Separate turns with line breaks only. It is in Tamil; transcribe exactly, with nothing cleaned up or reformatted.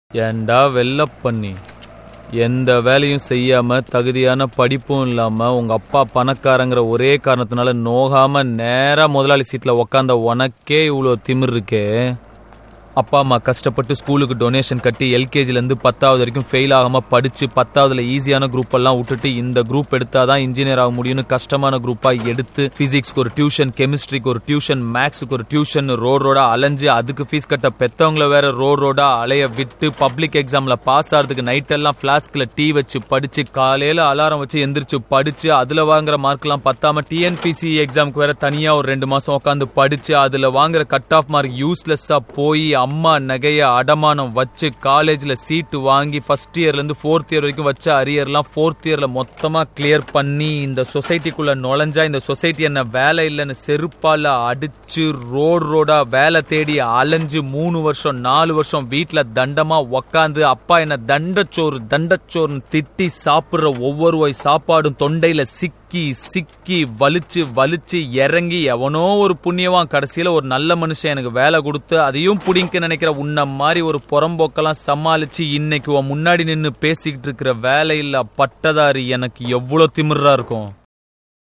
ஏண்டா வெள்ள பண்ணி எந்த வேலையும் செய்யாம தகுதியான படிப்பும் இல்லாம உங்க அப்பா பணக்காரங்கிற ஒரே காரணத்தினால நோகாம நேரா முதலாளி சீட்ல உக்காந்த உனக்கே இவ்வளோ திமிர் இருக்கே. அப்பா அம்மா கஷ்டப்பட்டு ஸ்கூலுக்கு டொனேஷன் கட்டி எல்கேஜிலேருந்து பத்தாவது வரைக்கும் ஃபெயில் ஆகாமல் படித்து பத்தாவதுல ஈஸியான குரூப் எல்லாம் விட்டுட்டு இந்த குரூப் எடுத்தாதான் இன்ஜினியர் ஆக முடியும்னு கஷ்டமான குரூப்பாக எடுத்து ஃபிசிக்ஸ்க்கு ஒரு டியூஷன், கெமிஸ்ட்ரிக்கு ஒரு டியூஷன், மேக்ஸுக்கு ஒரு டியூஷன், ரோட் ரோடா அலைஞ்சு அதுக்கு ஃபீஸ் கட்ட பெற்றவங்கள வேற ரோட் ரோடா அலைய விட்டு பப்ளிக் எக்ஸாமில் பாஸ் ஆகிறதுக்கு நைட்டெல்லாம் ஃப்ளாஸ்கில் டீ வச்சு படித்து காலையில் அலாரம் வச்சு எந்திரிச்சு படித்து அதில் வாங்குற மார்க்லாம் பத்தாம டிஎன்பிசி எக்ஸாமுக்கு வேற தனியாக ஒரு ரெண்டு மாதம் உட்காந்து படித்து அதில் வாங்குற கட் ஆஃப் மார்க் யூஸ்லெஸ்ஸாக போய் அம்மா நகைய அடமானம் வச்சு காலேஜ்ல சீட்டு வாங்கி ஃபர்ஸ்ட் இயர்ல இருந்து ஃபோர்த் இயர் வரைக்கும் வச்ச அரியர்லாம் ஃபோர்த் இயர்ல மொத்தமா கிளியர் பண்ணி இந்த சொசைட்டிக்குள்ள நுழைஞ்சா இந்த சொசைட்டி என்ன வேலை இல்லைன்னு செருப்பால அடிச்சு ரோடு ரோடா வேலை தேடி அலைஞ்சு மூணு வருஷம் நாலு வருஷம் வீட்டுல தண்டமா உக்காந்து அப்பா என்ன தண்டச்சோறு தண்டச்சோறுன்னு திட்டி சாப்பிடுற ஒவ்வொரு வாய் சாப்பாடும் தொண்டையில சிக்கி சிக்கி வலிச்சு வலிச்சு இறங்கி எவனோ ஒரு புண்ணியவான் கடைசியில ஒரு நல்ல மனுஷன் எனக்கு வேலை கொடுத்து அதையும் புடிங்க நினைக்கிற உன்ன மாதிரி ஒரு புறம்போக்கெல்லாம் சமாளிச்சு இன்னைக்கு உன் முன்னாடி நின்னு பேசிக்கிட்டு இருக்கிற வேலையில்லா பட்டதாரி எனக்கு எவ்வளவு திமிரா இருக்கும்.